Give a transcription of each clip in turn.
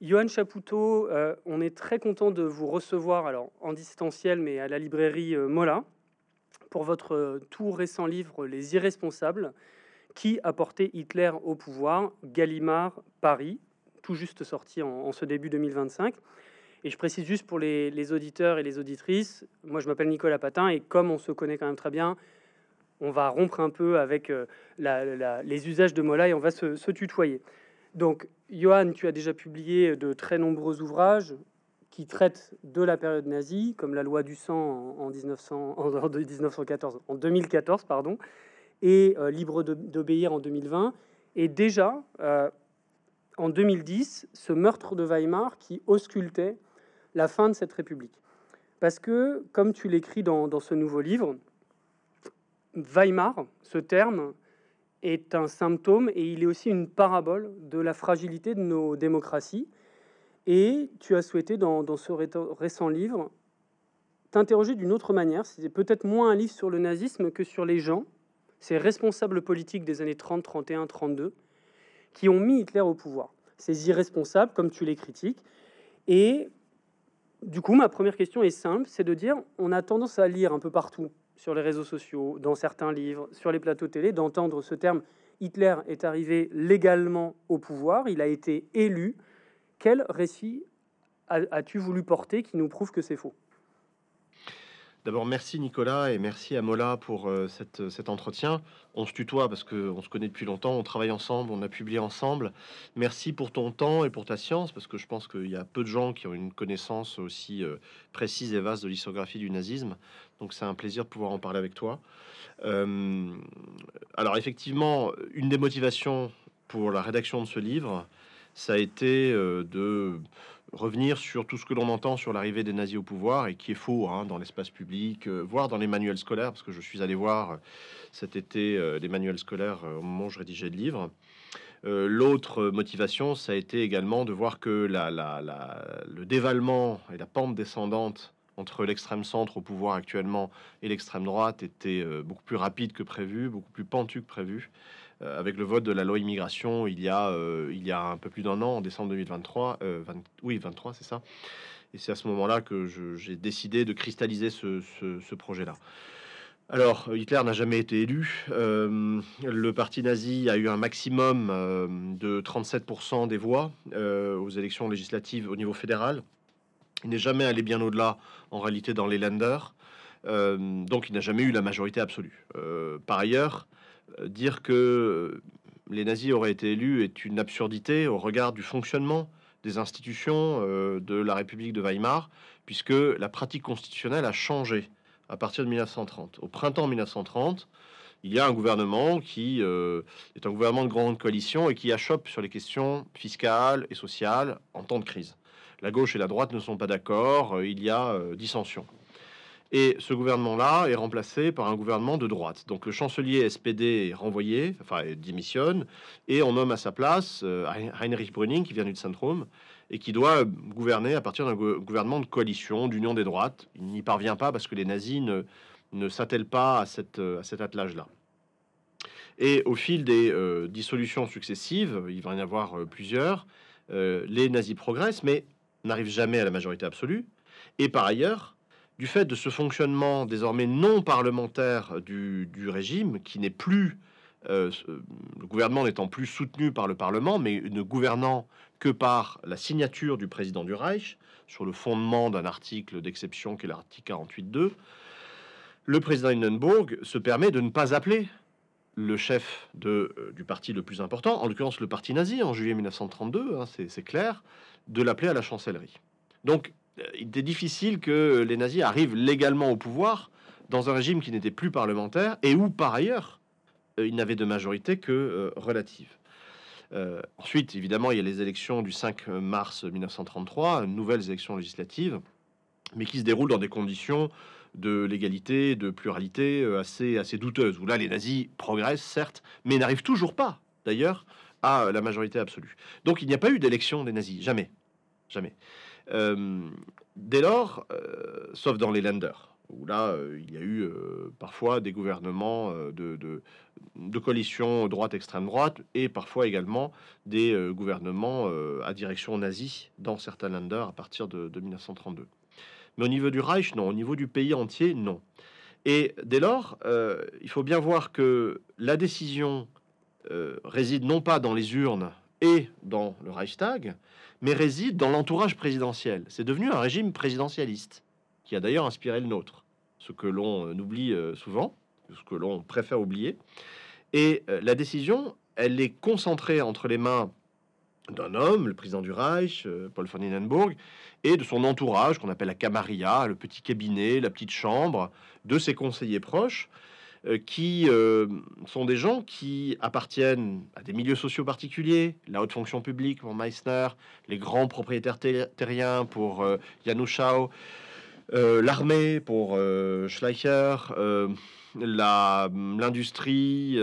Johan Chapoutot, on est très content de vous recevoir, alors en distanciel, mais à la librairie Mola, pour votre tout récent livre Les Irresponsables, qui a porté Hitler au pouvoir, Gallimard, Paris, tout juste sorti en ce début 2025. Et je précise juste pour les auditeurs et les auditrices, moi je m'appelle Nicolas Patin, et comme on se connaît quand même très bien, on va rompre un peu avec les usages de Mola et on va se tutoyer. Donc, Johan, tu as déjà publié de très nombreux ouvrages qui traitent de la période nazie, comme La loi du sang en 1914, en 2014, pardon, et Libre d'obéir en 2020. Et déjà, en 2010, ce meurtre de Weimar qui auscultait la fin de cette République. Parce que, comme tu l'écris dans ce nouveau livre, Weimar, ce terme, est un symptôme et il est aussi une parabole de la fragilité de nos démocraties. Et tu as souhaité, dans ce récent livre, t'interroger d'une autre manière. C'est peut-être moins un livre sur le nazisme que sur les gens, ces responsables politiques des années 30, 31, 32, qui ont mis Hitler au pouvoir. Ces irresponsables, comme tu les critiques. Et du coup, ma première question est simple, c'est de dire, on a tendance à lire un peu partout, sur les réseaux sociaux, dans certains livres, sur les plateaux télé, d'entendre ce terme Hitler est arrivé légalement au pouvoir, il a été élu. Quel récit as-tu voulu porter qui nous prouve que c'est faux? D'abord, merci Nicolas et merci à Mola pour cet entretien. On se tutoie parce qu'on se connaît depuis longtemps, on travaille ensemble, on a publié ensemble. Merci pour ton temps et pour ta science parce que je pense qu'il y a peu de gens qui ont une connaissance aussi précise et vaste de l'histoire du nazisme. Donc c'est un plaisir de pouvoir en parler avec toi. Euh, alors effectivement, une des motivations pour la rédaction de ce livre, ça a été de revenir sur tout ce que l'on entend sur l'arrivée des nazis au pouvoir et qui est faux hein, dans l'espace public, voire dans les manuels scolaires, parce que je suis allé voir cet été les manuels scolaires au moment où je rédigeais le livre. L'autre motivation, ça a été également de voir que le dévalement et la pente descendante entre l'extrême centre au pouvoir actuellement et l'extrême droite était beaucoup plus rapide que prévu, beaucoup plus pentu que prévu. Avec le vote de la loi immigration il y a un peu plus d'un an, en décembre 2023, 23, c'est ça. Et c'est à ce moment-là que j'ai décidé de cristalliser ce projet-là. Alors, Hitler n'a jamais été élu. Le parti nazi a eu un maximum de 37% des voix aux élections législatives au niveau fédéral. Il n'est jamais allé bien au-delà, en réalité, dans les Länder. Donc, il n'a jamais eu la majorité absolue. Par ailleurs, dire que les nazis auraient été élus est une absurdité au regard du fonctionnement des institutions de la République de Weimar, puisque la pratique constitutionnelle a changé à partir de 1930. Au printemps 1930, il y a un gouvernement qui est un gouvernement de grande coalition et qui achoppe sur les questions fiscales et sociales en temps de crise. La gauche et la droite ne sont pas d'accord, il y a dissension. Et ce gouvernement-là est remplacé par un gouvernement de droite. Donc le chancelier SPD est renvoyé, enfin démissionne, et on nomme à sa place Heinrich Brüning, qui vient du Zentrum, et qui doit gouverner à partir d'un gouvernement de coalition, d'union des droites. Il n'y parvient pas parce que les nazis ne s'attellent pas à cet attelage-là. Et au fil des dissolutions successives, il va y en avoir plusieurs, les nazis progressent, mais n'arrivent jamais à la majorité absolue. Et par ailleurs, du fait de ce fonctionnement désormais non parlementaire du régime, qui n'est plus, le gouvernement n'étant plus soutenu par le Parlement, mais ne gouvernant que par la signature du président du Reich, sur le fondement d'un article d'exception qui est l'article 48.2, le président Hindenburg se permet de ne pas appeler le chef du parti le plus important, en l'occurrence le parti nazi, en juillet 1932, hein, c'est clair, de l'appeler à la chancellerie. Donc, il était difficile que les nazis arrivent légalement au pouvoir dans un régime qui n'était plus parlementaire et où, par ailleurs, ils n'avaient de majorité que relative. Ensuite, évidemment, il y a les élections du 5 mars 1933, nouvelles élections législatives, mais qui se déroulent dans des conditions de légalité, de pluralité assez douteuses, où là, les nazis progressent, certes, mais n'arrivent toujours pas, d'ailleurs, à la majorité absolue. Donc, il n'y a pas eu d'élection des nazis, jamais. Jamais. Dès lors, sauf dans les Länder, où là, il y a eu parfois des gouvernements de coalition droite, extrême droite, et parfois également des gouvernements à direction nazie dans certains Länder à partir de 1932. Mais au niveau du Reich, non. Au niveau du pays entier, non. Et dès lors, il faut bien voir que la décision réside non pas dans les urnes et dans le Reichstag, mais réside dans l'entourage présidentiel. C'est devenu un régime présidentialiste, qui a d'ailleurs inspiré le nôtre, ce que l'on oublie souvent, ce que l'on préfère oublier. Et la décision, elle est concentrée entre les mains d'un homme, le président du Reich, Paul von Hindenburg, et de son entourage, qu'on appelle la Camarilla, le petit cabinet, la petite chambre, de ses conseillers proches, qui sont des gens qui appartiennent à des milieux sociaux particuliers, la haute fonction publique pour Meissner, les grands propriétaires terriens pour Janusz Schau, l'armée pour Schleicher, l'industrie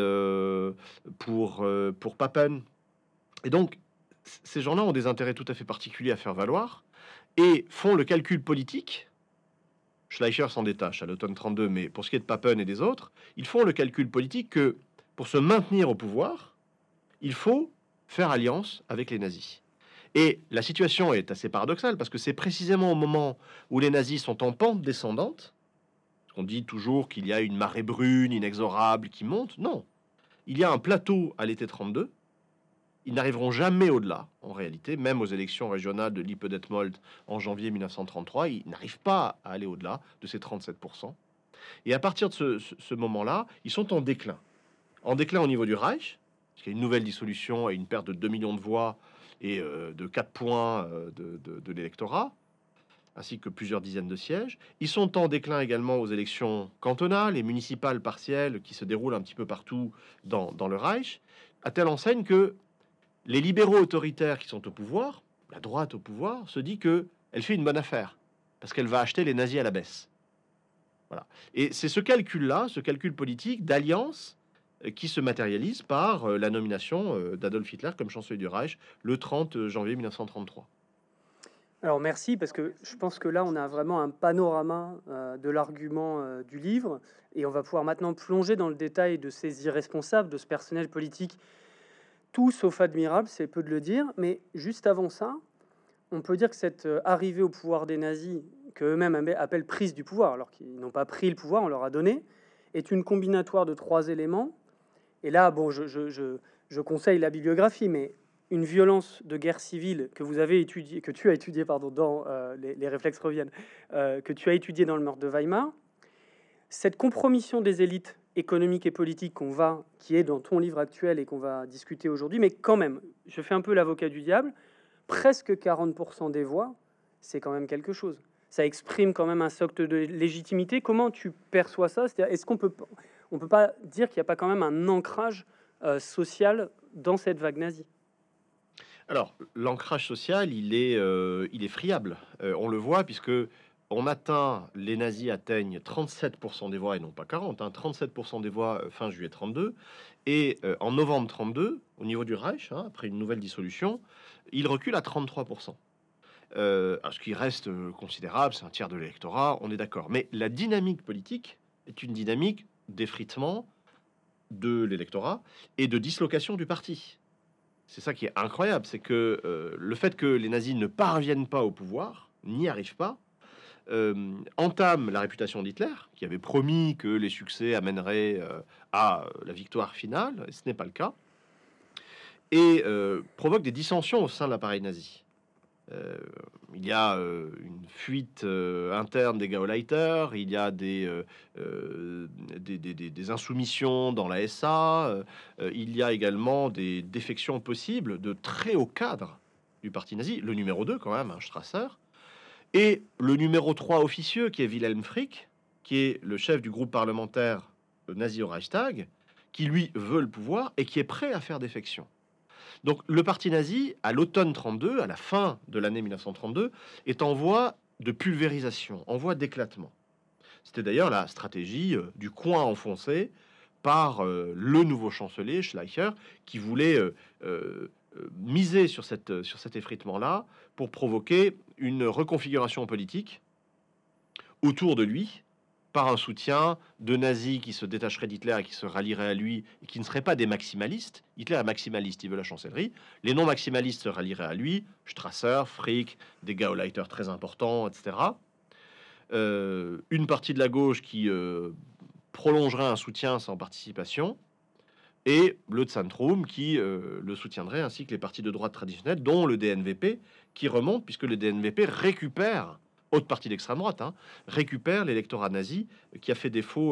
pour Papen. Et donc, ces gens-là ont des intérêts tout à fait particuliers à faire valoir et font le calcul politique. Schleicher s'en détache à l'automne 32, mais pour ce qui est de Papen et des autres, ils font le calcul politique que pour se maintenir au pouvoir, il faut faire alliance avec les nazis. Et la situation est assez paradoxale parce que c'est précisément au moment où les nazis sont en pente descendante, on dit toujours qu'il y a une marée brune inexorable qui monte. Non, il y a un plateau à l'été 32. Ils n'arriveront jamais au-delà, en réalité, même aux élections régionales de Lippe-Detmold en janvier 1933, ils n'arrivent pas à aller au-delà de ces 37%. Et à partir de ce moment-là, ils sont en déclin. En déclin au niveau du Reich, parce qu'il y a une nouvelle dissolution et une perte de 2 millions de voix et de 4 points de l'électorat, ainsi que plusieurs dizaines de sièges. Ils sont en déclin également aux élections cantonales et municipales partielles qui se déroulent un petit peu partout dans le Reich, à telle enseigne que les libéraux autoritaires qui sont au pouvoir, la droite au pouvoir, se dit que elle fait une bonne affaire parce qu'elle va acheter les nazis à la baisse. Voilà. Et c'est ce calcul-là, ce calcul politique d'alliance qui se matérialise par la nomination d'Adolf Hitler comme chancelier du Reich le 30 janvier 1933. Alors merci, parce que je pense que là, on a vraiment un panorama de l'argument du livre, et on va pouvoir maintenant plonger dans le détail de ces irresponsables, de ce personnel politique, tout sauf admirable, c'est peu de le dire. Mais juste avant ça, on peut dire que cette arrivée au pouvoir des nazis, qu'eux-mêmes appellent prise du pouvoir, alors qu'ils n'ont pas pris le pouvoir, on leur a donné, est une combinatoire de 3 éléments. Et là, bon, je conseille la bibliographie, mais une violence de guerre civile que vous avez étudié, que tu as étudié, pardon, dans les réflexes reviennent, que tu as étudié dans le meurtre de Weimar, cette compromission des élites économiques et politiques qui est dans ton livre actuel et qu'on va discuter aujourd'hui, mais quand même, je fais un peu l'avocat du diable, presque 40% des voix, c'est quand même quelque chose. Ça exprime quand même un socle de légitimité. Comment tu perçois ça? C'est-à-dire, est-ce qu'on peut pas dire qu'il n'y a pas quand même un ancrage social dans cette vague nazie? Alors, l'ancrage social, il est friable. On le voit puisque les nazis atteignent 37% des voix et non pas 40, 37% des voix fin juillet 32. Et en novembre 32, au niveau du Reich, après une nouvelle dissolution, il recule à 33%. Ce qui reste considérable, c'est un tiers de l'électorat, on est d'accord. Mais la dynamique politique est une dynamique d'effritement de l'électorat et de dislocation du parti. C'est ça qui est incroyable, c'est que le fait que les nazis ne parviennent pas au pouvoir, n'y arrivent pas, entame la réputation d'Hitler, qui avait promis que les succès amèneraient à la victoire finale, et ce n'est pas le cas, et provoque des dissensions au sein de l'appareil nazi. Il y a une fuite interne des Gauleiter, il y a des insoumissions dans la SA, il y a également des défections possibles de très hauts cadres du parti nazi, le numéro 2 quand même, Strasser, et le numéro 3 officieux qui est Wilhelm Frick, qui est le chef du groupe parlementaire nazi au Reichstag, qui lui veut le pouvoir et qui est prêt à faire défection. Donc le parti nazi, à l'automne 32, à la fin de l'année 1932, est en voie de pulvérisation, en voie d'éclatement. C'était d'ailleurs la stratégie du coin enfoncé par le nouveau chancelier, Schleicher, qui voulait miser sur cet effritement-là pour provoquer une reconfiguration politique autour de lui par un soutien de nazis qui se détacheraient d'Hitler et qui se rallieraient à lui, et qui ne seraient pas des maximalistes. Hitler est maximaliste, il veut la chancellerie. Les non-maximalistes se rallieraient à lui, Strasser, Frick, des Gauleiter très importants, etc. Une partie de la gauche qui prolongerait un soutien sans participation, et le Zentrum qui le soutiendrait, ainsi que les partis de droite traditionnels, dont le DNVP, qui remonte, puisque le DNVP récupère, autre partie d'extrême droite, hein, récupère l'électorat nazi qui a fait défaut,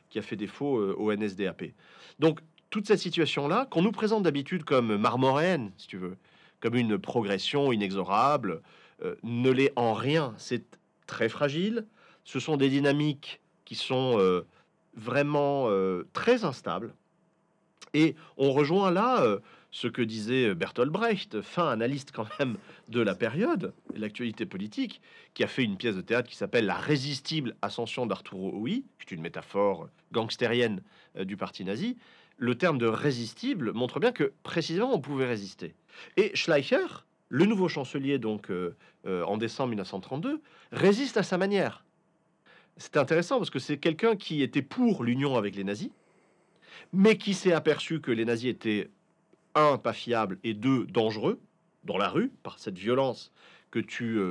au NSDAP. Donc, toute cette situation-là, qu'on nous présente d'habitude comme marmoréenne, si tu veux, comme une progression inexorable, ne l'est en rien. C'est très fragile. Ce sont des dynamiques qui sont vraiment très instables. Et on rejoint là ce que disait Bertolt Brecht, fin analyste quand même de la période, et l'actualité politique, qui a fait une pièce de théâtre qui s'appelle La résistible ascension d'Arturo Ui, qui est une métaphore gangstérienne du parti nazi. Le terme de résistible montre bien que précisément on pouvait résister. Et Schleicher, le nouveau chancelier donc en décembre 1932, résiste à sa manière. C'est intéressant parce que c'est quelqu'un qui était pour l'union avec les nazis, mais qui s'est aperçu que les nazis étaient, un, pas fiables, et deux, dangereux, dans la rue, par cette violence que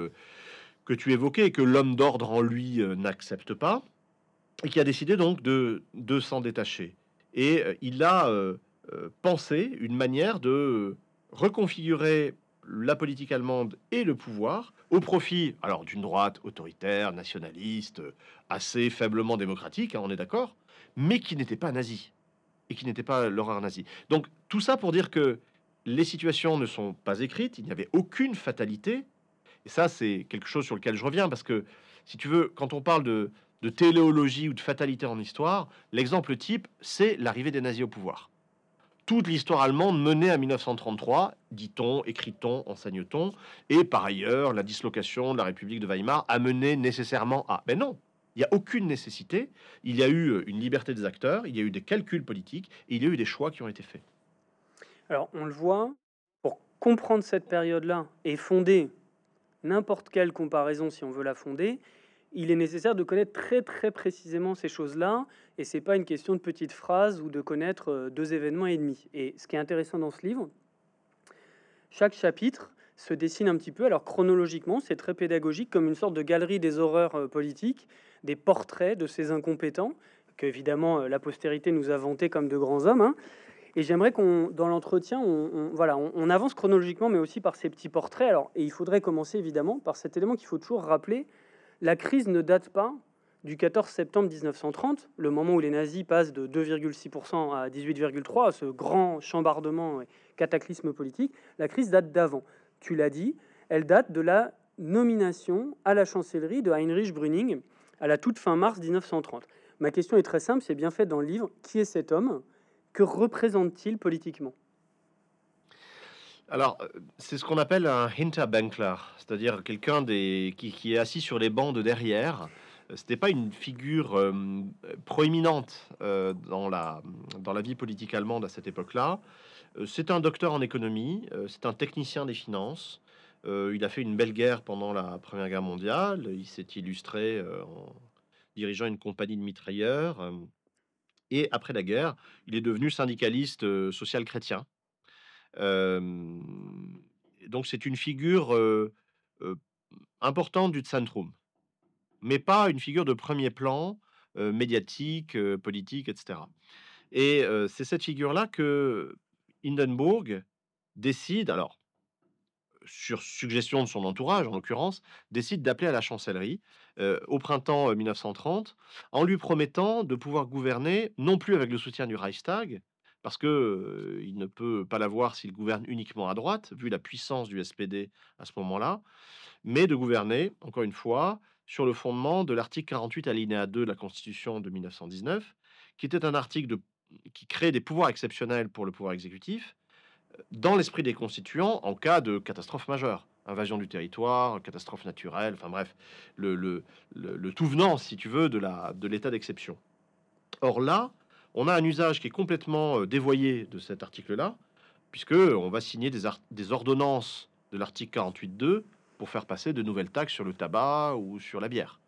tu évoquais, et que l'homme d'ordre en lui n'accepte pas, et qui a décidé donc de s'en détacher. Et il a pensé une manière de reconfigurer la politique allemande et le pouvoir au profit, alors, d'une droite autoritaire, nationaliste, assez faiblement démocratique, hein, on est d'accord, mais qui n'était pas nazie et qui n'était pas l'horreur nazie. Donc tout ça pour dire que les situations ne sont pas écrites, il n'y avait aucune fatalité, et ça c'est quelque chose sur lequel je reviens, parce que si tu veux, quand on parle de téléologie ou de fatalité en histoire, l'exemple type, c'est l'arrivée des nazis au pouvoir. Toute l'histoire allemande menée à 1933, dit-on, écrit-on, enseigne-t-on, et par ailleurs, la dislocation de la République de Weimar a mené nécessairement à... Mais non, il n'y a aucune nécessité. Il y a eu une liberté des acteurs, il y a eu des calculs politiques, et il y a eu des choix qui ont été faits. Alors, on le voit, pour comprendre cette période-là et fonder n'importe quelle comparaison, si on veut la fonder, il est nécessaire de connaître très très précisément ces choses-là, et c'est pas une question de petites phrases ou de connaître 2 événements et demi. Et ce qui est intéressant dans ce livre, chaque chapitre se dessine un petit peu, alors chronologiquement, c'est très pédagogique, comme une sorte de galerie des horreurs politiques, des portraits de ces incompétents, que évidemment la postérité nous a vantés comme de grands hommes, hein. Et j'aimerais qu'on, dans l'entretien, voilà, on avance chronologiquement, mais aussi par ces petits portraits. Alors, et il faudrait commencer évidemment par cet élément qu'il faut toujours rappeler. La crise ne date pas du 14 septembre 1930, le moment où les nazis passent de 2,6% à 18,3%, ce grand chambardement et cataclysme politique. La crise date d'avant. Tu l'as dit, elle date de la nomination à la chancellerie de Heinrich Brüning à la toute fin mars 1930. Ma question est très simple, c'est bien fait dans le livre. Qui est cet homme ? Que représente-t-il politiquement ? Alors, c'est ce qu'on appelle un Hinterbankler, c'est-à-dire quelqu'un qui est assis sur les bancs de derrière. C'était pas une figure proéminente dans la vie politique allemande à cette époque-là. C'est un docteur en économie, c'est un technicien des finances. Il a fait une belle guerre pendant la Première Guerre mondiale. Il s'est illustré en dirigeant une compagnie de mitrailleurs. Et après la guerre, il est devenu syndicaliste social-chrétien. Donc c'est une figure heu, importante du Zentrum, mais pas une figure de premier plan, médiatique, politique, et cetera. Et c'est cette figure-là que Hindenburg décide, alors sur suggestion de son entourage en l'occurrence, décide d'appeler à la chancellerie, au printemps 1930, en lui promettant de pouvoir gouverner, non plus avec le soutien du Reichstag, parce que, il ne peut pas l'avoir s'il gouverne uniquement à droite, vu la puissance du SPD à ce moment-là, mais de gouverner, encore une fois, sur le fondement de l'article 48 alinéa 2 de la Constitution de 1919, qui était un article qui crée des pouvoirs exceptionnels pour le pouvoir exécutif, dans l'esprit des constituants en cas de catastrophe majeure, invasion du territoire, catastrophe naturelle, enfin bref, le tout venant, si tu veux, de l'état d'exception. Or là, on a un usage qui est complètement dévoyé de cet article-là, puisque on va signer des ordonnances de l'article 48.2 pour faire passer de nouvelles taxes sur le tabac ou sur la bière.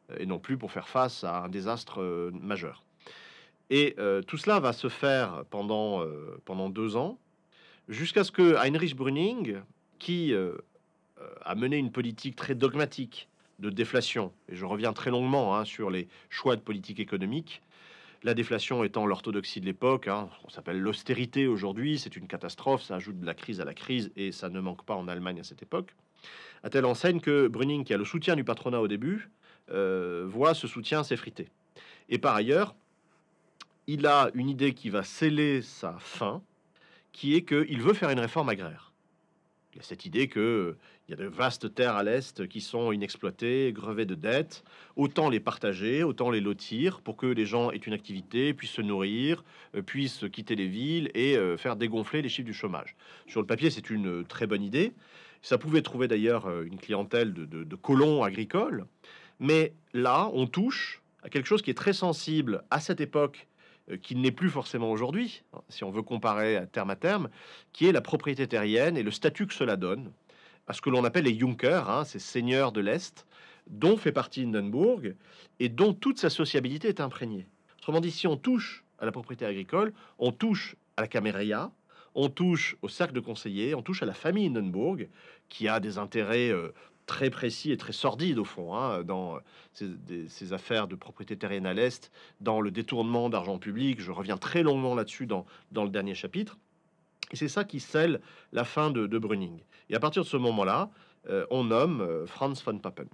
et non plus pour faire face à un désastre majeur. Et tout cela va se faire pendant 2 ans, jusqu'à ce que Heinrich Brüning, qui a mené une politique très dogmatique de déflation, et je reviens très longuement sur les choix de politique économique, la déflation étant l'orthodoxie de l'époque, on s'appelle l'austérité aujourd'hui, c'est une catastrophe, ça ajoute de la crise à la crise, et ça ne manque pas en Allemagne à cette époque, à telle enseigne que Brüning, qui a le soutien du patronat au début, voit ce soutien s'effriter. Et par ailleurs, il a une idée qui va sceller sa fin, qui est qu'il veut faire une réforme agraire. Il y a cette idée qu'il y a de vastes terres à l'Est qui sont inexploitées, grevées de dettes. Autant les partager, autant les lotir pour que les gens aient une activité, puissent se nourrir, puissent quitter les villes et faire dégonfler les chiffres du chômage. Sur le papier, c'est une très bonne idée. Ça pouvait trouver d'ailleurs une clientèle de colons agricoles. Mais là, on touche à quelque chose qui est très sensible à cette époque, qui n'est plus forcément aujourd'hui, si on veut comparer à terme, qui est la propriété terrienne et le statut que cela donne à ce que l'on appelle les Junkers, ces seigneurs de l'Est, dont fait partie Hindenburg et dont toute sa sociabilité est imprégnée. Autrement dit, si on touche à la propriété agricole, on touche à la caméria, on touche au cercle de conseillers, on touche à la famille Hindenburg, qui a des intérêts très précis et très sordides au fond, dans ces affaires de propriété terrienne à l'Est, dans le détournement d'argent public. Je reviens très longuement là-dessus dans le dernier chapitre. Et c'est ça qui scelle la fin de Brüning. Et à partir de ce moment-là, on nomme Franz von Papen.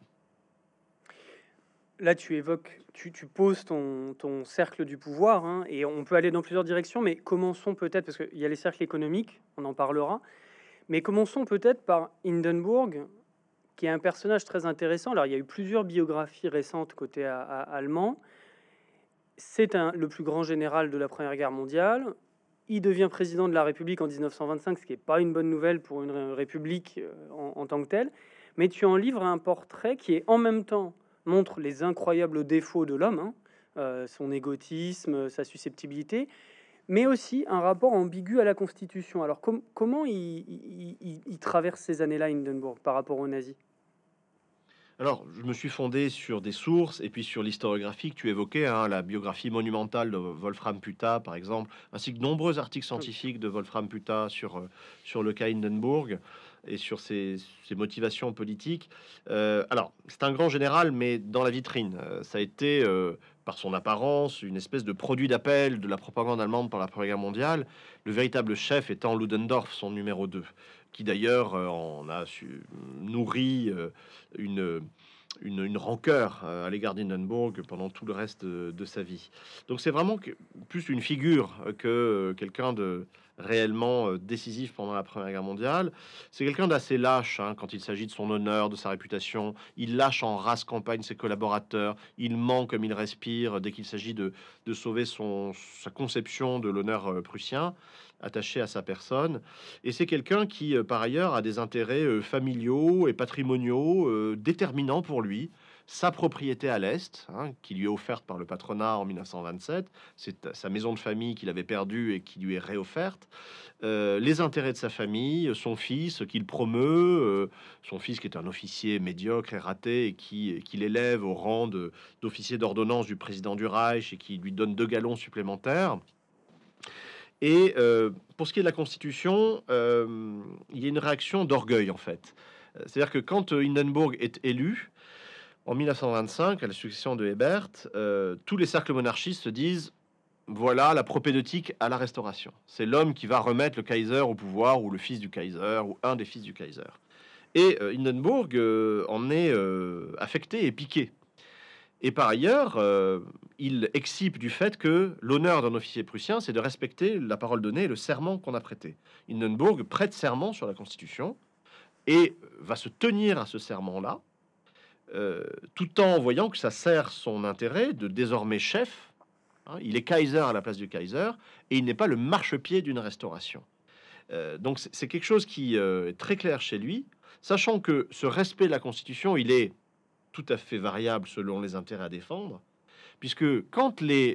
Là, tu évoques, tu poses ton cercle du pouvoir, et on peut aller dans plusieurs directions, mais commençons peut-être, parce qu'il y a les cercles économiques, on en parlera, mais commençons peut-être par Hindenburg, qui est un personnage très intéressant. Alors, il y a eu plusieurs biographies récentes côté allemand. C'est le plus grand général de la Première Guerre mondiale. Il devient président de la République en 1925, ce qui n'est pas une bonne nouvelle pour une république en tant que telle. Mais tu en livres un portrait qui est en même temps montre les incroyables défauts de l'homme, son égotisme, sa susceptibilité, mais aussi un rapport ambigu à la Constitution. Alors comment il traverse ces années-là, Hindenburg, par rapport aux nazis? Alors, je me suis fondé sur des sources et puis sur l'historiographie que tu évoquais, la biographie monumentale de Wolfram Putta, par exemple, ainsi que de nombreux articles scientifiques de Wolfram Putta sur le cas Hindenburg et sur ses motivations politiques. Alors, c'est un grand général, mais dans la vitrine. Ça a été, par son apparence, une espèce de produit d'appel de la propagande allemande pendant la Première Guerre mondiale, le véritable chef étant Ludendorff, son numéro 2, qui d'ailleurs en a nourri une rancœur à l'égard d'Hindenburg pendant tout le reste de sa vie. Donc c'est vraiment plus une figure que quelqu'un de réellement décisif pendant la Première Guerre mondiale. C'est quelqu'un d'assez lâche quand il s'agit de son honneur, de sa réputation. Il lâche en rase campagne ses collaborateurs. Il ment comme il respire dès qu'il s'agit de sauver sa conception de l'honneur prussien attaché à sa personne. Et c'est quelqu'un qui, par ailleurs, a des intérêts familiaux et patrimoniaux déterminants pour lui. Sa propriété à l'Est, qui lui est offerte par le patronat en 1927, c'est sa maison de famille qu'il avait perdue et qui lui est réofferte. Les intérêts de sa famille, son fils qu'il promeut, son fils qui est un officier médiocre et raté et qui l'élève au rang d'officier d'ordonnance du président du Reich et qui lui donne 2 galons supplémentaires. Et pour ce qui est de la Constitution, il y a une réaction d'orgueil, en fait. C'est-à-dire que quand Hindenburg est élu, en 1925, à la succession de Hebert, tous les cercles monarchistes se disent « Voilà la propédeutique à la Restauration. C'est l'homme qui va remettre le Kaiser au pouvoir, ou le fils du Kaiser, ou un des fils du Kaiser. » Et Hindenburg en est affecté et piqué. Et par ailleurs, il excipe du fait que l'honneur d'un officier prussien, c'est de respecter la parole donnée et le serment qu'on a prêté. Hindenburg prête serment sur la Constitution et va se tenir à ce serment-là, tout en voyant que ça sert son intérêt de désormais chef. Il est Kaiser à la place du Kaiser et il n'est pas le marchepied d'une restauration. Donc c'est quelque chose qui est très clair chez lui, sachant que ce respect de la Constitution, il est tout à fait variable selon les intérêts à défendre, puisque quand ce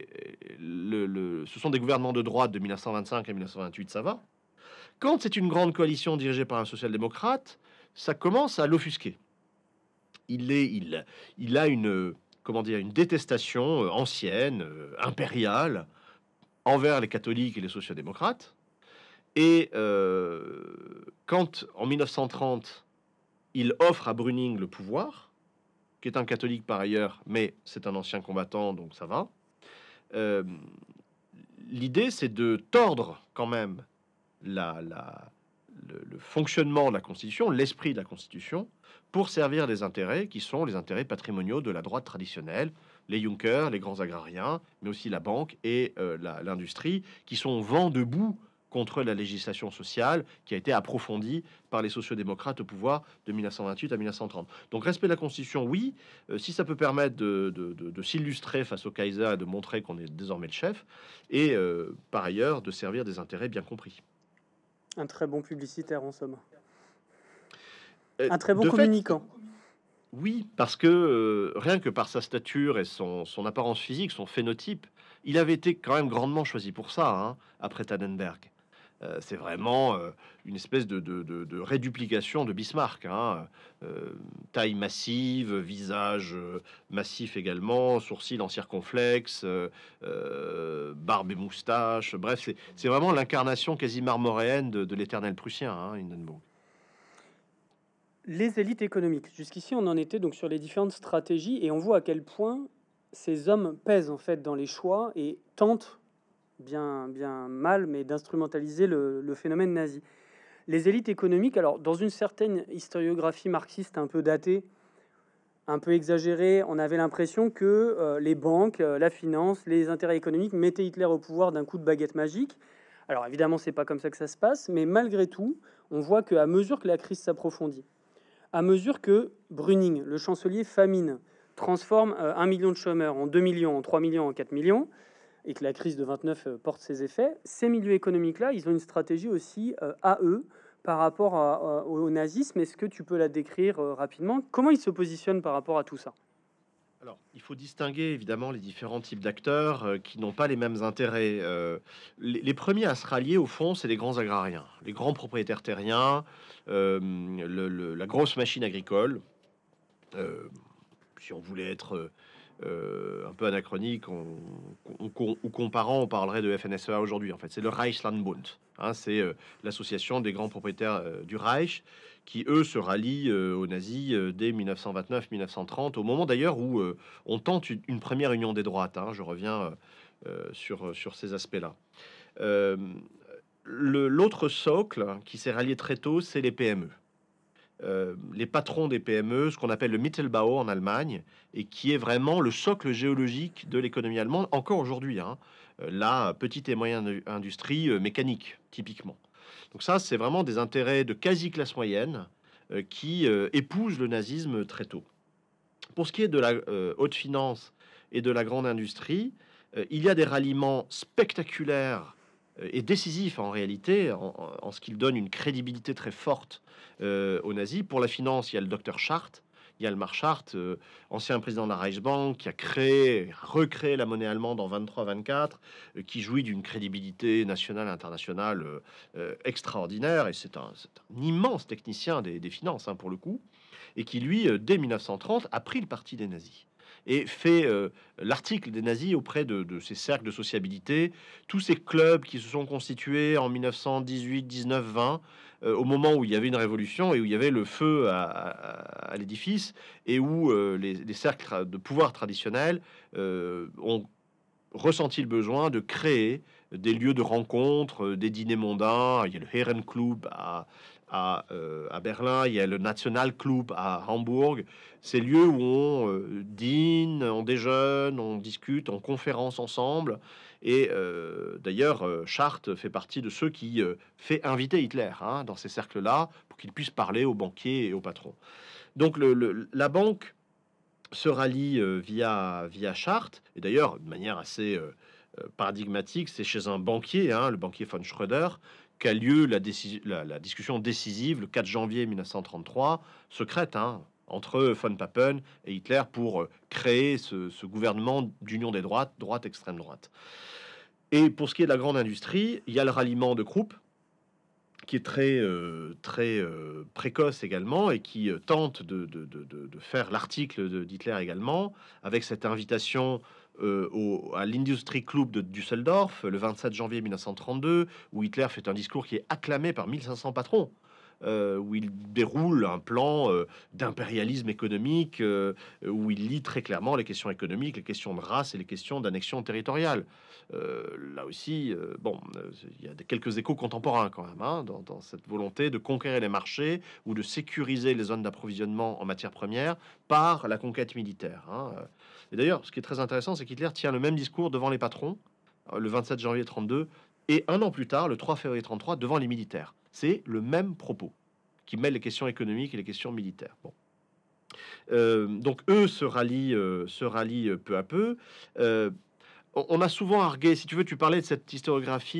sont des gouvernements de droite de 1925 à 1928, ça va. Quand c'est une grande coalition dirigée par un social-démocrate, ça commence à l'offusquer. Il a une comment dire, une détestation ancienne, impériale, envers les catholiques et les sociodémocrates. Et quand, en 1930, il offre à Brüning le pouvoir, qui est un catholique par ailleurs, mais c'est un ancien combattant, donc ça va. Euh, L'idée, c'est de tordre quand même le fonctionnement de la Constitution, l'esprit de la Constitution, pour servir des intérêts qui sont les intérêts patrimoniaux de la droite traditionnelle, les Junkers, les grands agrariens, mais aussi la banque et l'industrie, qui sont vent debout contre la législation sociale qui a été approfondie par les sociodémocrates au pouvoir de 1928 à 1930. Donc respect de la Constitution, oui, si ça peut permettre de s'illustrer face au Kaiser et de montrer qu'on est désormais le chef, et par ailleurs de servir des intérêts bien compris. Un très bon publicitaire, en somme. Euh, Un très bon de fait, communicant. oui, parce que rien que par sa stature et son apparence physique, son phénotype, il avait été quand même grandement choisi pour ça, hein, après Tannenberg. C'est vraiment une espèce de réduplication de Bismarck, hein. Taille massive, visage massif également, sourcils en circonflexe, barbe et moustache. Bref, c'est vraiment l'incarnation quasi marmoréenne de l'éternel prussien, hein, Hindenburg. Les élites économiques. Jusqu'ici, on en était donc sur les différentes stratégies et on voit à quel point ces hommes pèsent en fait dans les choix et tentent bien mal, mais d'instrumentaliser le phénomène nazi. Les élites économiques, alors dans une certaine historiographie marxiste un peu datée, un peu exagérée, on avait l'impression que les banques, la finance, les intérêts économiques mettaient Hitler au pouvoir d'un coup de baguette magique. Alors évidemment, c'est pas comme ça que ça se passe, mais malgré tout, on voit qu'à mesure que la crise s'approfondit, à mesure que Brüning, le chancelier, famine, transforme 1 million de chômeurs en 2 millions, en 3 millions, en 4 millions, et que la crise de 29 porte ses effets, ces milieux économiques-là, ils ont une stratégie aussi à eux par rapport au nazisme. Est-ce que tu peux la décrire rapidement? Comment ils se positionnent par rapport à tout ça? Alors, il faut distinguer évidemment les différents types d'acteurs qui n'ont pas les mêmes intérêts. Les premiers à se rallier, au fond, c'est les grands agrariens, les grands propriétaires terriens, la grosse machine agricole. Euh, Si on voulait être un peu anachronique ou comparant, on parlerait de FNSEA aujourd'hui. En fait, c'est le Reichslandbund, hein, c'est l'association des grands propriétaires du Reich qui, eux, se rallient aux nazis dès 1929-1930, au moment d'ailleurs où on tente une première union des droites, hein. Je reviens sur ces aspects-là. Euh, L'autre socle qui s'est rallié très tôt, c'est les PME. Les patrons des PME, ce qu'on appelle le Mittelbau en Allemagne, et qui est vraiment le socle géologique de l'économie allemande, encore aujourd'hui, hein, la petite et moyenne industrie mécanique, typiquement. Donc ça, c'est vraiment des intérêts de quasi-classe moyenne qui épousent le nazisme très tôt. Pour ce qui est de la haute finance et de la grande industrie, il y a des ralliements spectaculaires et décisifs en réalité, en ce qu'ils donnent une crédibilité très forte aux nazis. Pour la finance, il y a le docteur Schacht, Hjalmar Schacht, ancien président de la Reichsbank, qui a recréé la monnaie allemande en 23-24, qui jouit d'une crédibilité nationale et internationale extraordinaire, et c'est un immense technicien des finances, hein, pour le coup, et qui, lui, dès 1930, a pris le parti des nazis et fait l'article des nazis auprès de ces cercles de sociabilité, tous ces clubs qui se sont constitués en 1918, 19, 20, au moment où il y avait une révolution et où il y avait le feu à l'édifice et où les cercles de pouvoir traditionnels ont ressenti le besoin de créer des lieux de rencontre, des dîners mondains. Il y a le Herrenclub à Berlin, il y a le Nationalclub à Hambourg. Ces lieux où on dîne, on déjeune, on discute, on conférence ensemble. Et d'ailleurs, Chartres fait partie de ceux qui fait inviter Hitler, hein, dans ces cercles-là pour qu'il puisse parler aux banquiers et aux patrons. Donc la banque se rallie via Chartres, et d'ailleurs, de manière assez paradigmatique, c'est chez un banquier, hein, le banquier von Schröder, qu'a lieu la discussion décisive le 4 janvier 1933, secrète, hein, entre von Papen et Hitler pour créer ce gouvernement d'union des droites, droite extrême droite. Et pour ce qui est de la grande industrie, il y a le ralliement de Krupp, qui est très précoce également et qui tente de faire l'article d'Hitler également, avec cette invitation à l'Industrie Club de Düsseldorf le 27 janvier 1932, où Hitler fait un discours qui est acclamé par 1500 patrons. Où il déroule un plan d'impérialisme économique, où il lit très clairement les questions économiques, les questions de race et les questions d'annexion territoriale. Là aussi, il y a quelques échos contemporains quand même, hein, dans cette volonté de conquérir les marchés ou de sécuriser les zones d'approvisionnement en matières premières par la conquête militaire, hein. Et d'ailleurs, ce qui est très intéressant, c'est qu'Hitler tient le même discours devant les patrons le 27 janvier 32 et un an plus tard, le 3 février 33, devant les militaires. C'est le même propos qui mêle les questions économiques et les questions militaires. Bon. Donc eux se rallient peu à peu. On a souvent argué, si tu veux, tu parlais de cette historiographie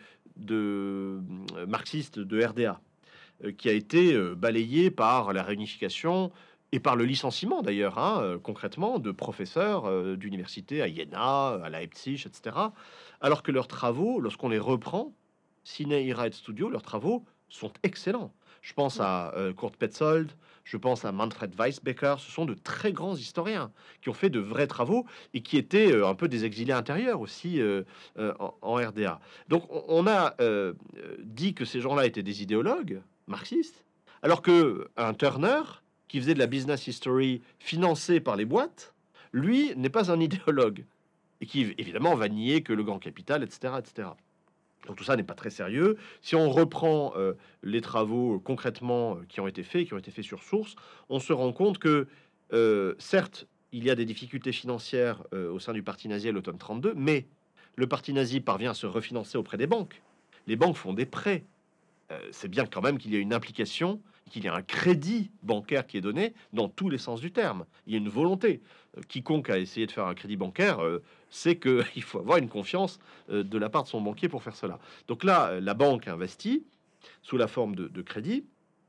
de marxiste de RDA, qui a été balayée par la réunification et par le licenciement d'ailleurs, hein, concrètement, de professeurs d'université à Jena, à Leipzig, etc. Alors que leurs travaux, lorsqu'on les reprend, Cine Ira et Studio, leurs travaux sont excellents. Je pense à Kurt Petzold, je pense à Manfred Weisbecker. Ce sont de très grands historiens qui ont fait de vrais travaux et qui étaient un peu des exilés intérieurs aussi en RDA. Donc on a dit que ces gens-là étaient des idéologues marxistes, alors que un Turner qui faisait de la business history financée par les boîtes, lui n'est pas un idéologue et qui évidemment va nier que le grand capital, etc., etc. Donc tout ça n'est pas très sérieux. Si on reprend les travaux concrètement qui ont été faits sur source, on se rend compte que certes, il y a des difficultés financières au sein du parti nazi à l'automne 32, mais le parti nazi parvient à se refinancer auprès des banques. Les banques font des prêts. C'est bien quand même qu'il y a une implication, qu'il y a un crédit bancaire qui est donné dans tous les sens du terme. Il y a une volonté. Quiconque a essayé de faire un crédit bancaire sait qu'il faut avoir une confiance de la part de son banquier pour faire cela. Donc là, la banque investit sous la forme de crédit.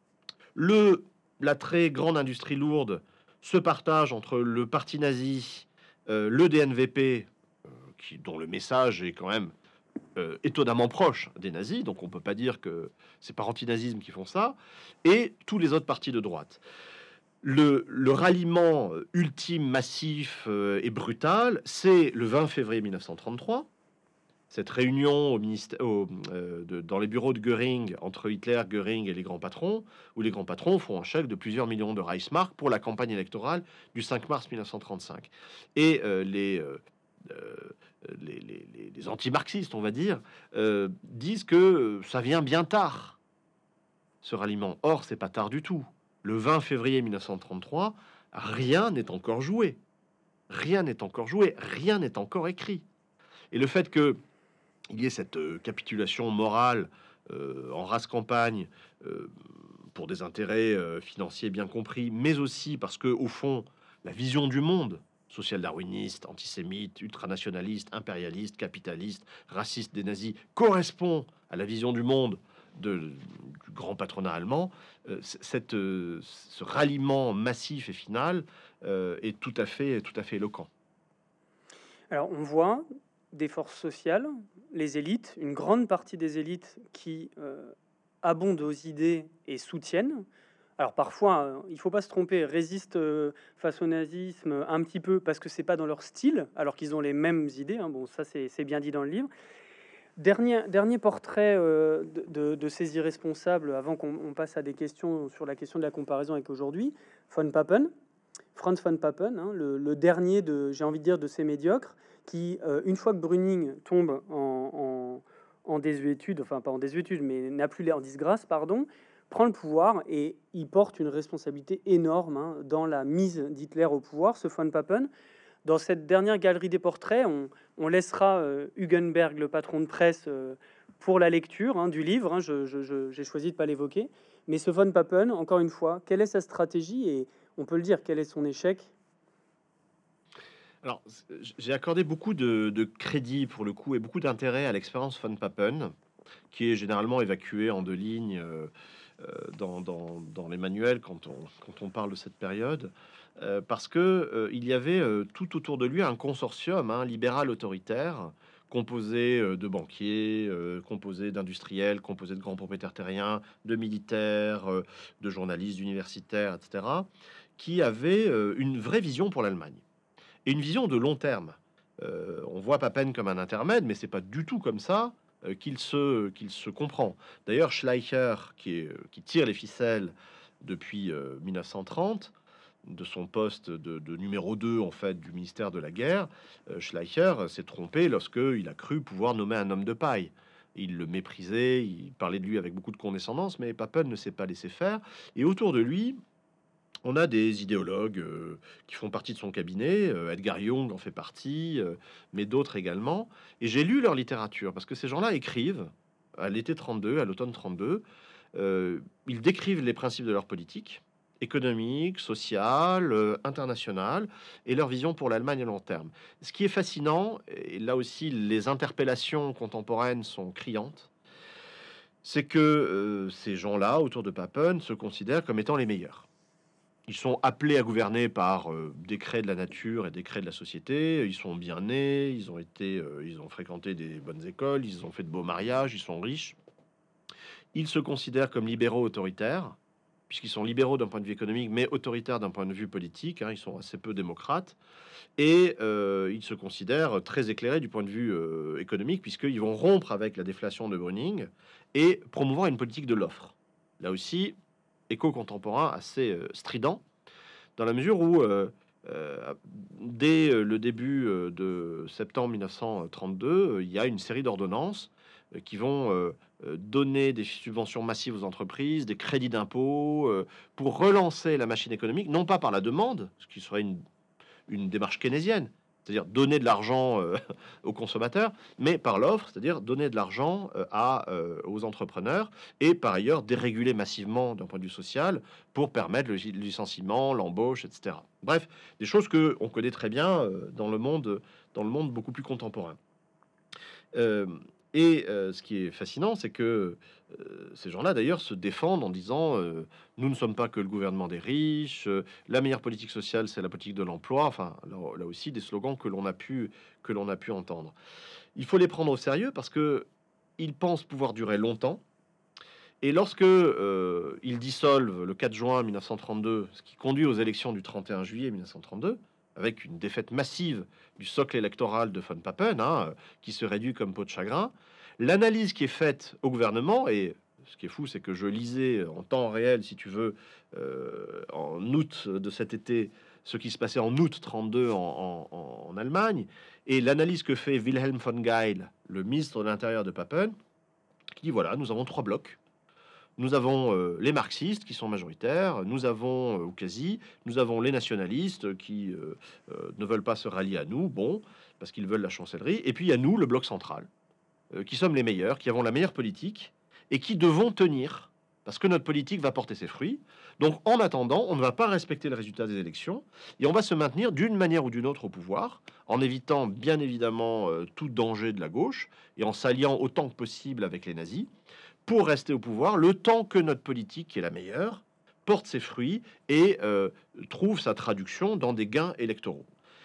La très grande industrie lourde se partage entre le parti nazi, le DNVP, dont le message est quand même étonnamment proche des nazis, donc on peut pas dire que c'est par antinazisme qui font ça, et tous les autres partis de droite. Le ralliement ultime, massif et brutal, c'est le 20 février 1933, cette réunion dans les bureaux de Göring, entre Hitler, Göring et les grands patrons, où les grands patrons font un chèque de plusieurs millions de Reichsmark pour la campagne électorale du 5 mars 1935. Et les anti-marxistes, on va dire, disent que ça vient bien tard, ce ralliement. Or, c'est pas tard du tout. Le 20 février 1933, rien n'est encore joué. Rien n'est encore joué, rien n'est encore écrit. Et le fait que il y ait cette capitulation morale en race campagne pour des intérêts financiers bien compris, mais aussi parce que, au fond, la vision du monde social-darwiniste, antisémite, ultranationaliste, impérialiste, capitaliste, raciste des nazis, correspond à la vision du monde du grand patronat allemand, ce ralliement massif et final est tout à fait éloquent. Alors, on voit des forces sociales, les élites, une grande partie des élites qui abondent aux idées et soutiennent. Alors parfois, il faut pas se tromper, résistent face au nazisme un petit peu parce que c'est pas dans leur style, alors qu'ils ont les mêmes idées, hein. Bon, ça c'est bien dit dans le livre. Dernier portrait de ces irresponsables, avant qu'on passe à des questions sur la question de la comparaison avec aujourd'hui. Von Papen, Franz von Papen, hein, le dernier j'ai envie de dire, de ces médiocres, qui, une fois que Brüning tombe en désuétude, enfin pas en désuétude, mais n'a plus l'air en disgrâce, pardon, prend le pouvoir et il porte une responsabilité énorme, hein, dans la mise d'Hitler au pouvoir, ce von Papen. Dans cette dernière galerie des portraits, on laissera Hugenberg, le patron de presse, pour la lecture, hein, du livre, hein. J'ai choisi de ne pas l'évoquer. Mais ce von Papen, encore une fois, quelle est sa stratégie et on peut le dire, quel est son échec? Alors, j'ai accordé beaucoup de crédit pour le coup et beaucoup d'intérêt à l'expérience von Papen, qui est généralement évacuée en deux lignes dans les manuels quand on parle de cette période, parce que il y avait tout autour de lui un consortium, hein, libéral autoritaire composé de banquiers, composé d'industriels, composé de grands propriétaires terriens, de militaires, de journalistes, d'universitaires, etc., qui avaient une vraie vision pour l'Allemagne et une vision de long terme. On voit Papen comme un intermède, mais c'est pas du tout comme ça qu'il se comprend. D'ailleurs, Schleicher, qui tire les ficelles depuis 1930, de son poste de numéro 2 en fait du ministère de la guerre, Schleicher s'est trompé lorsqu'il a cru pouvoir nommer un homme de paille. Il le méprisait, il parlait de lui avec beaucoup de condescendance, mais Papen ne s'est pas laissé faire. Et autour de lui, on a des idéologues qui font partie de son cabinet. Edgar Jung en fait partie, mais d'autres également. Et j'ai lu leur littérature parce que ces gens-là écrivent à l'été 32, à l'automne 32. Ils décrivent les principes de leur politique économique, sociale, internationale, et leur vision pour l'Allemagne à long terme. Ce qui est fascinant, et là aussi les interpellations contemporaines sont criantes, c'est que ces gens-là, autour de Papen, se considèrent comme étant les meilleurs. Ils sont appelés à gouverner par décret de la nature et décret de la société. Ils sont bien nés, ils ont fréquenté des bonnes écoles, ils ont fait de beaux mariages, ils sont riches. Ils se considèrent comme libéraux autoritaires, puisqu'ils sont libéraux d'un point de vue économique, mais autoritaires d'un point de vue politique. Hein, ils sont assez peu démocrates. Et ils se considèrent très éclairés du point de vue économique, puisqu'ils vont rompre avec la déflation de Brüning et promouvoir une politique de l'offre. Là aussi, écho contemporain assez strident, dans la mesure où, dès le début de septembre 1932, il y a une série d'ordonnances qui vont donner des subventions massives aux entreprises, des crédits d'impôt, pour relancer la machine économique, non pas par la demande, ce qui serait une démarche keynésienne, c'est-à-dire donner de l'argent aux consommateurs, mais par l'offre, c'est-à-dire donner de l'argent aux entrepreneurs, et par ailleurs déréguler massivement d'un point de vue social pour permettre le licenciement, l'embauche, etc. Bref, des choses que on connaît très bien dans le monde beaucoup plus contemporain. Ce qui est fascinant, c'est que ces gens-là, d'ailleurs, se défendent en disant nous ne sommes pas que le gouvernement des riches, la meilleure politique sociale, c'est la politique de l'emploi. Enfin, là aussi, des slogans que l'on a pu entendre. Il faut les prendre au sérieux parce que ils pensent pouvoir durer longtemps. Et lorsque ils dissolvent le 4 juin 1932, ce qui conduit aux élections du 31 juillet 1932, avec une défaite massive du socle électoral de von Papen, hein, qui se réduit comme peau de chagrin, l'analyse qui est faite au gouvernement, et ce qui est fou, c'est que je lisais en temps réel, si tu veux, en août de cet été, ce qui se passait en août 32 en Allemagne, et l'analyse que fait Wilhelm von Geil, le ministre de l'Intérieur de Papen, qui dit voilà, nous avons 3 blocs. Nous avons les marxistes qui sont majoritaires, nous avons, ou quasi, nous avons les nationalistes qui ne veulent pas se rallier à nous, bon, parce qu'ils veulent la chancellerie, et puis il y a nous, le bloc central, qui sommes les meilleurs, qui avons la meilleure politique, et qui devons tenir, parce que notre politique va porter ses fruits. Donc en attendant, on ne va pas respecter le résultat des élections, et on va se maintenir d'une manière ou d'une autre au pouvoir, en évitant bien évidemment tout danger de la gauche, et en s'alliant autant que possible avec les nazis, pour rester au pouvoir le temps que notre politique, qui est la meilleure, porte ses fruits et trouve sa traduction dans des gains électoraux.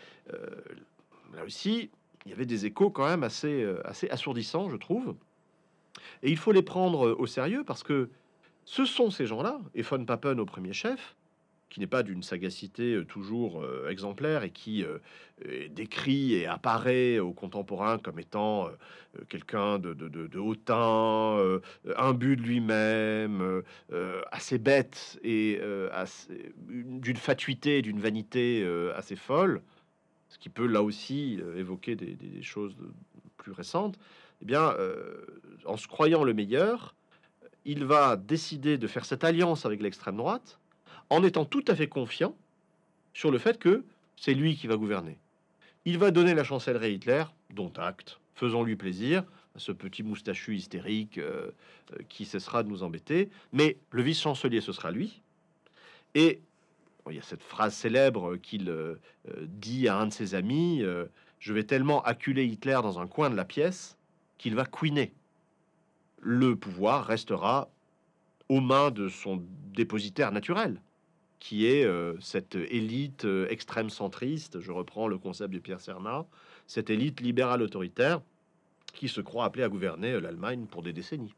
Là aussi, il y avait des échos quand même assez assourdissants, je trouve. Et il faut les prendre au sérieux parce que ce sont ces gens-là, et von Papen au premier chef, qui n'est pas d'une sagacité toujours exemplaire et qui décrit et apparaît aux contemporains comme étant quelqu'un de hautain, imbu de lui-même, assez bête et d'une fatuité, d'une vanité assez folle, ce qui peut là aussi évoquer des choses plus récentes. Eh bien, en se croyant le meilleur, il va décider de faire cette alliance avec l'extrême droite, en étant tout à fait confiant sur le fait que c'est lui qui va gouverner. Il va donner la chancellerie à Hitler, dont acte, faisons-lui plaisir, à ce petit moustachu hystérique qui cessera de nous embêter, mais le vice-chancelier, ce sera lui. Et bon, il y a cette phrase célèbre qu'il dit à un de ses amis, je vais tellement acculer Hitler dans un coin de la pièce qu'il va couiner. Le pouvoir restera aux mains de son dépositaire naturel, qui est cette élite extrême centriste, je reprends le concept de Pierre Cernat, cette élite libérale autoritaire, qui se croit appelé à gouverner l'Allemagne pour des décennies.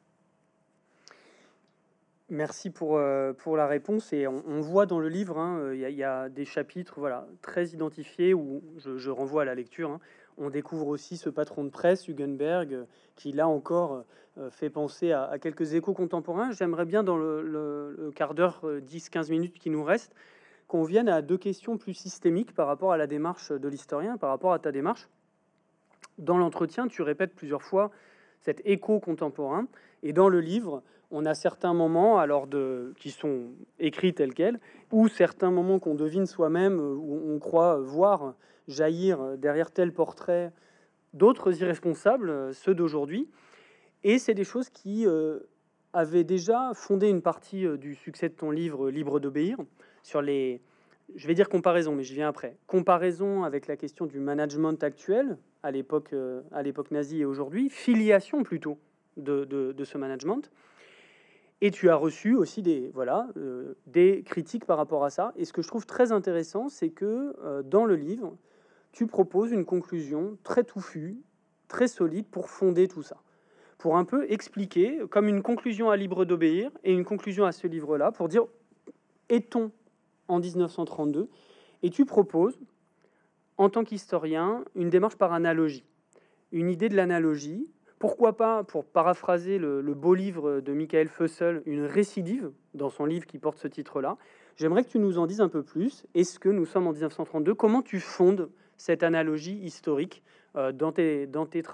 Merci pour la réponse et on voit dans le livre, hein, il y a des chapitres, voilà, très identifiés où je renvoie à la lecture, hein. On découvre aussi ce patron de presse, Hugenberg, qui là encore, fait penser à quelques échos contemporains. J'aimerais bien dans le quart d'heure, 10-15 minutes qui nous reste, qu'on vienne à 2 questions plus systémiques par rapport à la démarche de l'historien, par rapport à ta démarche. Dans l'entretien, tu répètes plusieurs fois cet écho contemporain et dans le livre, on a certains moments alors qui sont écrits tels quels ou certains moments qu'on devine soi-même, où on croit voir jaillir derrière tel portrait d'autres irresponsables, ceux d'aujourd'hui et c'est des choses qui, avaient déjà fondé une partie, du succès de ton livre, Libre d'obéir, sur les je vais dire comparaison, mais je viens après. Comparaison avec la question du management actuel, à l'époque nazie et aujourd'hui, filiation plutôt de ce management. Et tu as reçu aussi des critiques par rapport à ça. Et ce que je trouve très intéressant, c'est que dans le livre, tu proposes une conclusion très touffue, très solide pour fonder tout ça. Pour un peu expliquer, comme une conclusion à Libre d'obéir et une conclusion à ce livre-là, pour dire, est-on en 1932 et tu proposes, en tant qu'historien, une démarche par analogie, une idée de l'analogie. Pourquoi pas, pour paraphraser le beau livre de Michael Fussell, une récidive dans son livre qui porte ce titre-là. J'aimerais que tu nous en dises un peu plus. Est-ce que nous sommes en 1932 ? Comment tu fondes cette analogie historique dans tes travaux ?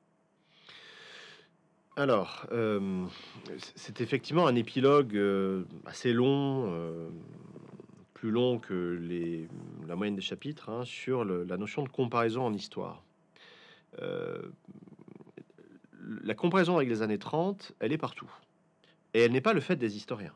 Alors, c'est effectivement un épilogue assez long, plus long que la moyenne des chapitres, hein, sur la notion de comparaison en histoire. La comparaison avec les années 30, elle est partout. Et elle n'est pas le fait des historiens.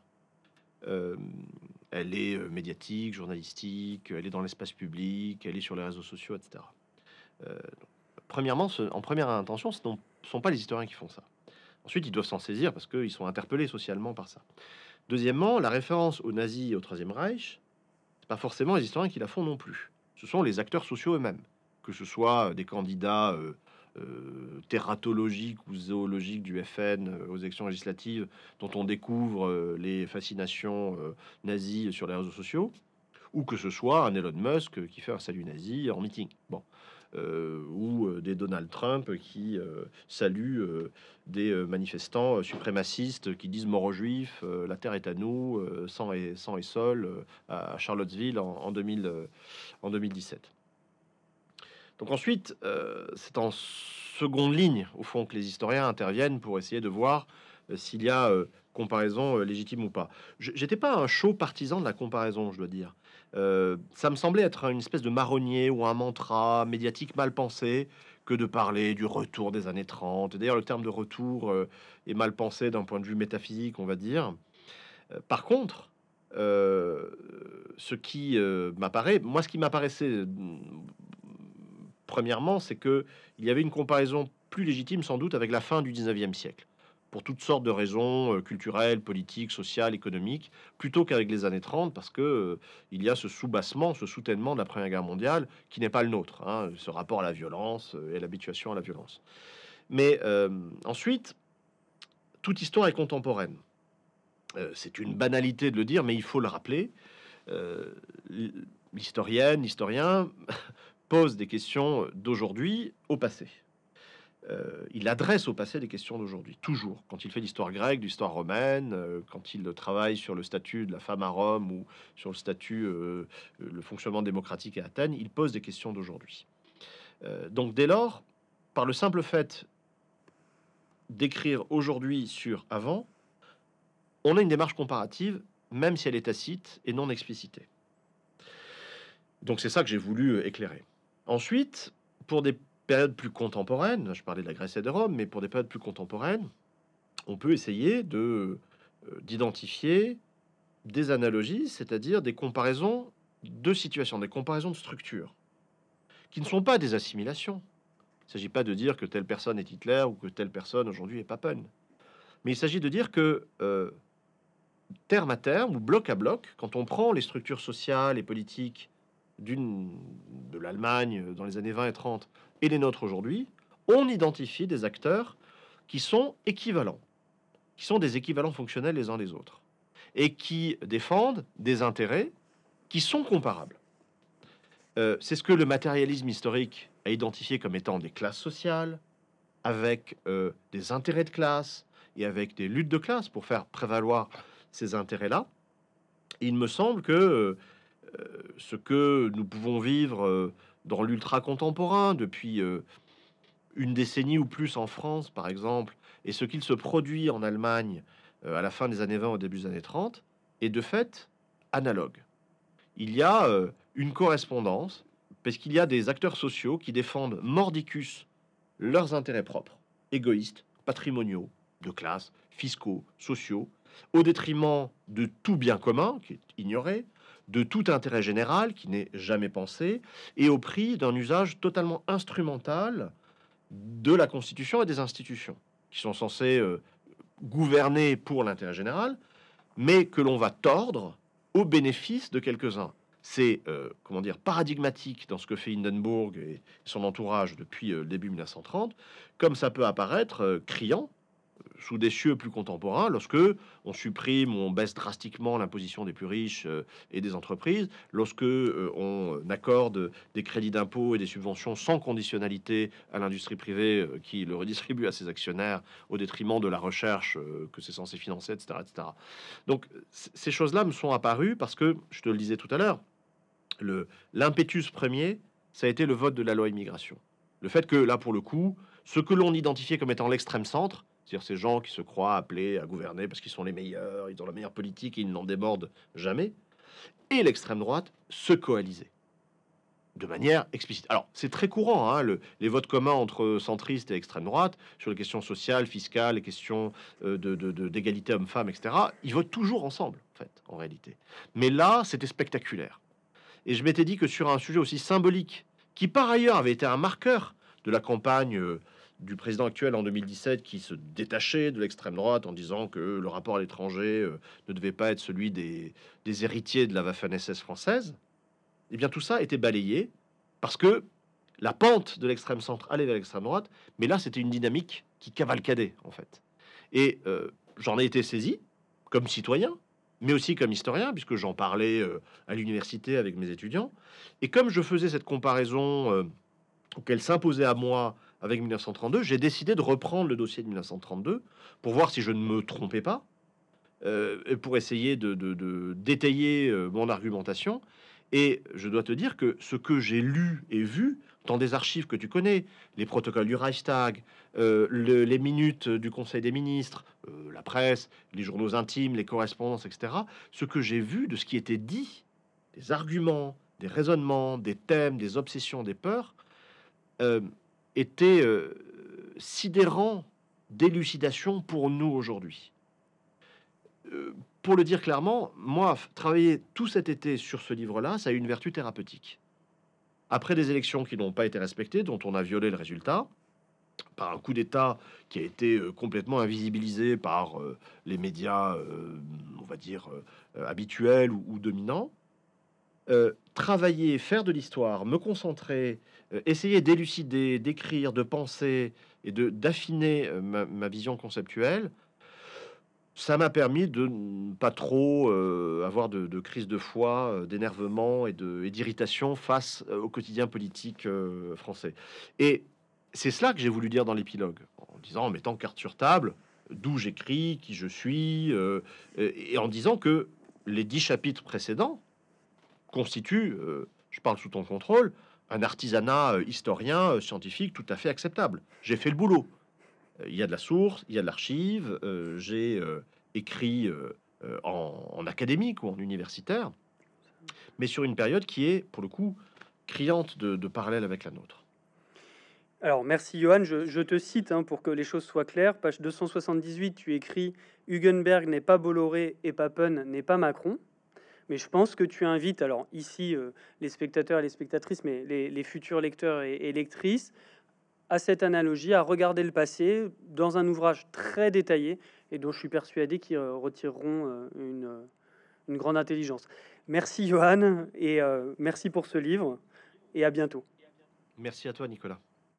Elle est médiatique, journalistique, elle est dans l'espace public, elle est sur les réseaux sociaux, etc. Premièrement, en première intention, ce ne sont pas les historiens qui font ça. Ensuite, ils doivent s'en saisir parce qu'ils sont interpellés socialement par ça. Deuxièmement, la référence aux nazis et au Troisième Reich, c'est pas forcément les historiens qui la font non plus. Ce sont les acteurs sociaux eux-mêmes, que ce soit des candidats terratologiques ou zoologiques du FN aux élections législatives, dont on découvre les fascinations nazies sur les réseaux sociaux, ou que ce soit un Elon Musk qui fait un salut nazi en meeting. Bon. Ou des Donald Trump qui saluent des manifestants suprémacistes qui disent mort aux juifs, la terre est à nous, sang et sol à Charlottesville en 2017. Donc ensuite, c'est en seconde ligne, au fond, que les historiens interviennent pour essayer de voir s'il y a comparaison légitime ou pas. J'étais pas un chaud partisan de la comparaison, je dois dire. Ça me semblait être une espèce de marronnier ou un mantra médiatique mal pensé que de parler du retour des années 30. D'ailleurs, le terme de retour est mal pensé d'un point de vue métaphysique, on va dire. Par contre, ce qui ce qui m'apparaissait premièrement, c'est que il y avait une comparaison plus légitime sans doute avec la fin du 19e siècle, pour toutes sortes de raisons culturelles, politiques, sociales, économiques, plutôt qu'avec les années 30, parce que il y a ce soubassement, ce soutènement de la Première Guerre mondiale qui n'est pas le nôtre, hein, ce rapport à la violence et l'habituation à la violence. Mais ensuite, toute histoire est contemporaine. C'est une banalité de le dire, mais il faut le rappeler. L'historien pose des questions d'aujourd'hui au passé. Il adresse au passé des questions d'aujourd'hui, toujours. Quand il fait l'histoire grecque, l'histoire romaine, quand il travaille sur le statut de la femme à Rome ou sur le statut, le fonctionnement démocratique à Athènes, il pose des questions d'aujourd'hui. Donc dès lors, par le simple fait d'écrire aujourd'hui sur avant, on a une démarche comparative, même si elle est tacite et non explicitée. Donc c'est ça que j'ai voulu éclairer. Ensuite, pour des périodes plus contemporaines, je parlais de la Grèce et de Rome, mais pour des périodes plus contemporaines, on peut essayer d'identifier des analogies, c'est-à-dire des comparaisons de situations, des comparaisons de structures, qui ne sont pas des assimilations. Il ne s'agit pas de dire que telle personne est Hitler ou que telle personne aujourd'hui est Papen. Mais il s'agit de dire que terme à terme ou bloc à bloc, quand on prend les structures sociales et politiques de l'Allemagne dans les années 20 et 30 et les nôtres aujourd'hui, on identifie des acteurs qui sont équivalents, qui sont des équivalents fonctionnels les uns des autres, et qui défendent des intérêts qui sont comparables. C'est ce que le matérialisme historique a identifié comme étant des classes sociales, avec des intérêts de classe et avec des luttes de classe pour faire prévaloir ces intérêts-là. Il me semble que ce que nous pouvons vivre dans l'ultra contemporain depuis une décennie ou plus en France, par exemple, et ce qu'il se produit en Allemagne à la fin des années 20, au début des années 30, est de fait analogue. Il y a une correspondance, parce qu'il y a des acteurs sociaux qui défendent mordicus leurs intérêts propres, égoïstes, patrimoniaux, de classe, fiscaux, sociaux, au détriment de tout bien commun, qui est ignoré, de tout intérêt général, qui n'est jamais pensé, et au prix d'un usage totalement instrumental de la Constitution et des institutions, qui sont censées gouverner pour l'intérêt général, mais que l'on va tordre au bénéfice de quelques-uns. C'est comment dire, paradigmatique dans ce que fait Hindenburg et son entourage depuis le début 1930, comme ça peut apparaître criant sous des cieux plus contemporains, lorsque on supprime ou on baisse drastiquement l'imposition des plus riches et des entreprises, lorsque on accorde des crédits d'impôt et des subventions sans conditionnalité à l'industrie privée qui le redistribue à ses actionnaires au détriment de la recherche que c'est censé financer, etc., etc. Donc ces choses-là me sont apparues parce que, je te le disais tout à l'heure, l'impétus premier, ça a été le vote de la loi immigration. Le fait que, là, pour le coup, ce que l'on identifiait comme étant l'extrême centre, c'est-à-dire ces gens qui se croient appelés à gouverner parce qu'ils sont les meilleurs, ils ont la meilleure politique et ils n'en débordent jamais, et l'extrême droite se coalisaient de manière explicite. Alors, c'est très courant, hein, les votes communs entre centristes et extrême droite, sur les questions sociales, fiscales, les questions d'égalité homme-femme, etc., ils votent toujours ensemble, en fait, en réalité. Mais là, c'était spectaculaire. Et je m'étais dit que sur un sujet aussi symbolique, qui par ailleurs avait été un marqueur de la campagne du président actuel en 2017, qui se détachait de l'extrême droite en disant que le rapport à l'étranger ne devait pas être celui des héritiers de la Waffen-SS française, et bien tout ça était balayé parce que la pente de l'extrême centre allait vers l'extrême droite, mais là c'était une dynamique qui cavalcadait en fait. Et j'en ai été saisi comme citoyen, mais aussi comme historien, puisque j'en parlais à l'université avec mes étudiants. Et comme je faisais cette comparaison qu'elle s'imposait à moi avec 1932, j'ai décidé de reprendre le dossier de 1932 pour voir si je ne me trompais pas, et pour essayer de détailler mon argumentation. Et je dois te dire que ce que j'ai lu et vu dans des archives que tu connais, les protocoles du Reichstag, les minutes du Conseil des ministres, la presse, les journaux intimes, les correspondances, etc., ce que j'ai vu de ce qui était dit, des arguments, des raisonnements, des thèmes, des obsessions, des peurs, euh, était sidérant d'élucidation pour nous aujourd'hui. Pour le dire clairement, moi, travailler tout cet été sur ce livre-là, ça a eu une vertu thérapeutique. Après des élections qui n'ont pas été respectées, dont on a violé le résultat, par un coup d'État qui a été complètement invisibilisé par les médias, on va dire, habituels ou dominants, travailler, faire de l'histoire, me concentrer, essayer d'élucider, d'écrire, de penser et d'affiner ma vision conceptuelle, ça m'a permis de ne pas trop avoir de crise de foi, d'énervement et d'irritation face au quotidien politique français. Et c'est cela que j'ai voulu dire dans l'épilogue, en disant, en mettant carte sur table, d'où j'écris, qui je suis, et en disant que les 10 chapitres précédents constituent, je parle sous ton contrôle, un artisanat historien, scientifique tout à fait acceptable. J'ai fait le boulot. Il y a de la source, il y a de l'archive, j'ai écrit en académique ou en universitaire, mais sur une période qui est, pour le coup, criante de parallèle avec la nôtre. Alors, merci Johan. Je te cite pour que les choses soient claires. Page 278, tu écris « Hugenberg n'est pas Bolloré et Papen n'est pas Macron ». Mais je pense que tu invites, alors ici, les spectateurs et les spectatrices, mais les futurs lecteurs et lectrices, à cette analogie, à regarder le passé dans un ouvrage très détaillé et dont je suis persuadé qu'ils retireront une grande intelligence. Merci Johan et merci pour ce livre et à bientôt. Merci à toi, Nicolas.